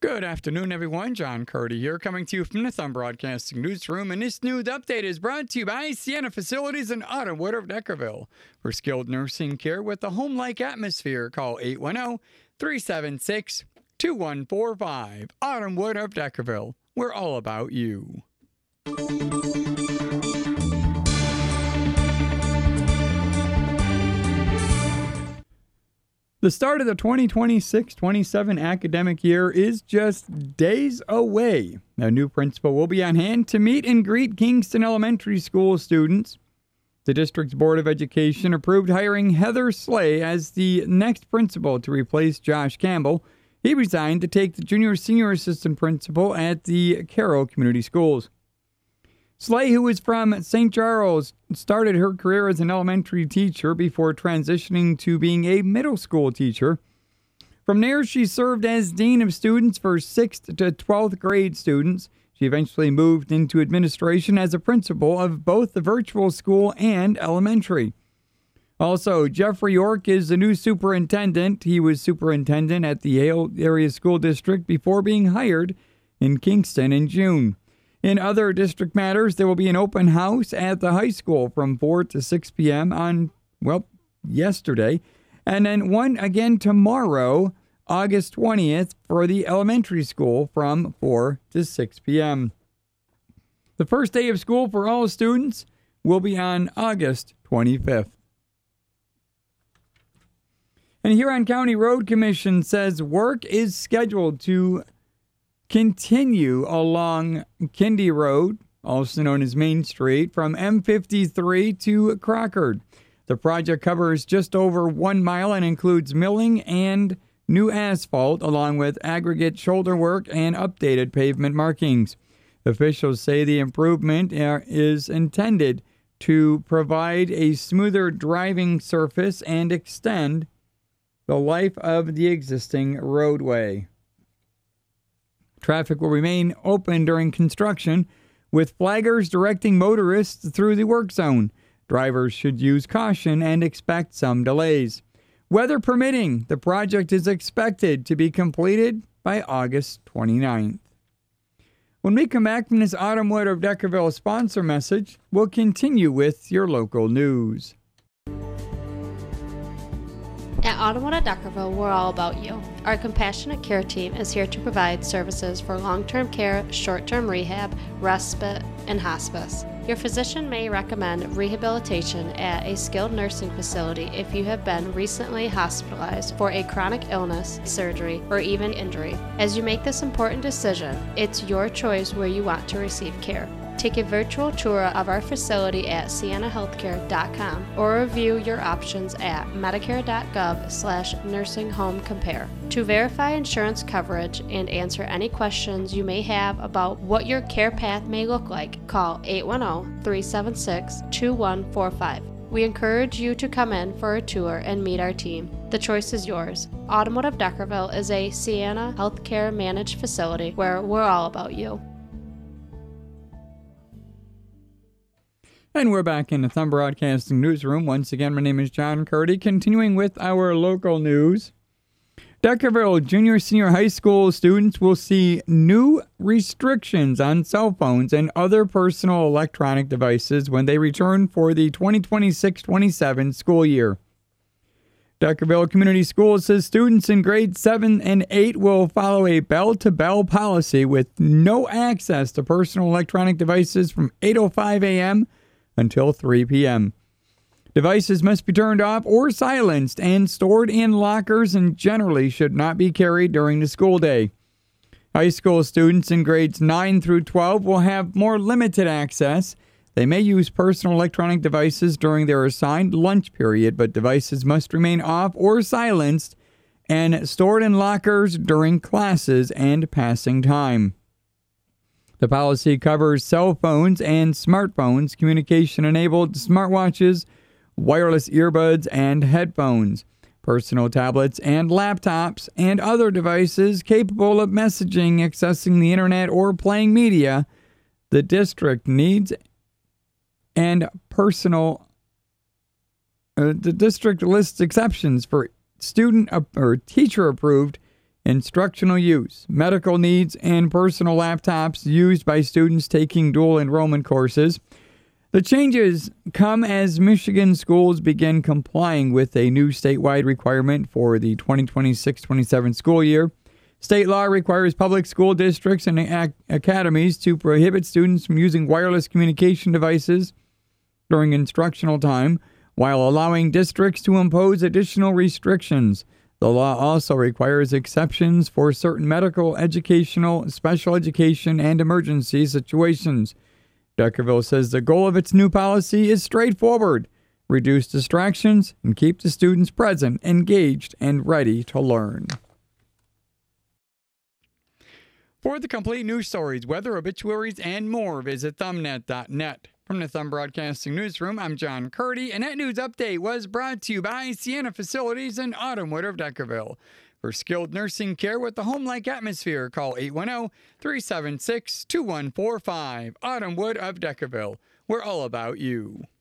Good afternoon, everyone. John Curdy here, coming to you from the Thumb Broadcasting Newsroom. And this news update is brought to you by Sienna Facilities in Autumnwood of Deckerville. For skilled nursing care with a home-like atmosphere, call 810-376-2145. Autumnwood of Deckerville. We're all about you. The start of the 2026-27 academic year is just days away. A new principal will be on hand to meet and greet Kingston Elementary School students. The district's Board of Education approved hiring Heather Slay as the next principal to replace Josh Campbell. He resigned to take the junior-senior assistant principal at the Carroll Community Schools. Slay, who is from St. Charles, started her career as an elementary teacher before transitioning to being a middle school teacher. From there, she served as dean of students for 6th to 12th grade students. She eventually moved into administration as a principal of both the virtual school and elementary. Also, Jeffrey York is the new superintendent. He was superintendent at the Yale Area School District before being hired in Kingston in June. In other district matters, there will be an open house at the high school from 4 to 6 p.m. on, yesterday. And then one again tomorrow, August 20th, for the elementary school from 4 to 6 p.m. The first day of school for all students will be on August 25th. And Huron County Road Commission says work is scheduled to continue along Kindy Road, also known as Main Street, from M53 to Crockard. The project covers just over 1 mile and includes milling and new asphalt, along with aggregate shoulder work and updated pavement markings. Officials say the improvement is intended to provide a smoother driving surface and extend the life of the existing roadway. Traffic will remain open during construction, with flaggers directing motorists through the work zone. Drivers should use caution and expect some delays. Weather permitting, the project is expected to be completed by August 29th. When we come back from this Autumnwood of Deckerville sponsor message, we'll continue with your local news. At Autumnwood at Deckerville, we're all about you. Our compassionate care team is here to provide services for long-term care, short-term rehab, respite, and hospice. Your physician may recommend rehabilitation at a skilled nursing facility if you have been recently hospitalized for a chronic illness, surgery, or even injury. As you make this important decision, it's your choice where you want to receive care. Take a virtual tour of our facility at siennahealthcare.com or review your options at medicare.gov/nursinghomecompare. To verify insurance coverage and answer any questions you may have about what your care path may look like, call 810-376-2145. We encourage you to come in for a tour and meet our team. The choice is yours. Autumnwood of Deckerville is a Sienna Healthcare managed facility where we're all about you. And we're back in the Thumb Broadcasting Newsroom. Once again, my name is John Curdy. Continuing with our local news. Deckerville junior-senior high school students will see new restrictions on cell phones and other personal electronic devices when they return for the 2026-27 school year. Deckerville Community Schools says students in grades 7 and 8 will follow a bell-to-bell policy with no access to personal electronic devices from 8:05 a.m. until 3 p.m. Devices must be turned off or silenced and stored in lockers and generally should not be carried during the school day. High school students in grades 9 through 12 will have more limited access. They may use personal electronic devices during their assigned lunch period, but devices must remain off or silenced and stored in lockers during classes and passing time. The policy covers cell phones and smartphones, communication-enabled smartwatches, wireless earbuds, and headphones, personal tablets and laptops, and other devices capable of messaging, accessing the internet, or playing media. The district needs and personal. The district lists exceptions for student or teacher-approved instructional use, medical needs, and personal laptops used by students taking dual enrollment courses. The changes come as Michigan schools begin complying with a new statewide requirement for the 2026-27 school year. State law requires public school districts and academies to prohibit students from using wireless communication devices during instructional time, while allowing districts to impose additional restrictions. The law also requires exceptions for certain medical, educational, special education, and emergency situations. Deckerville says the goal of its new policy is straightforward: reduce distractions and keep the students present, engaged, and ready to learn. For the complete news stories, weather, obituaries, and more, visit thumbnet.net. From the Thumb Broadcasting Newsroom, I'm John Curdy, and that news update was brought to you by Sienna Facilities and Autumnwood of Deckerville. For skilled nursing care with a home-like atmosphere, call 810-376-2145. Autumnwood of Deckerville. We're all about you.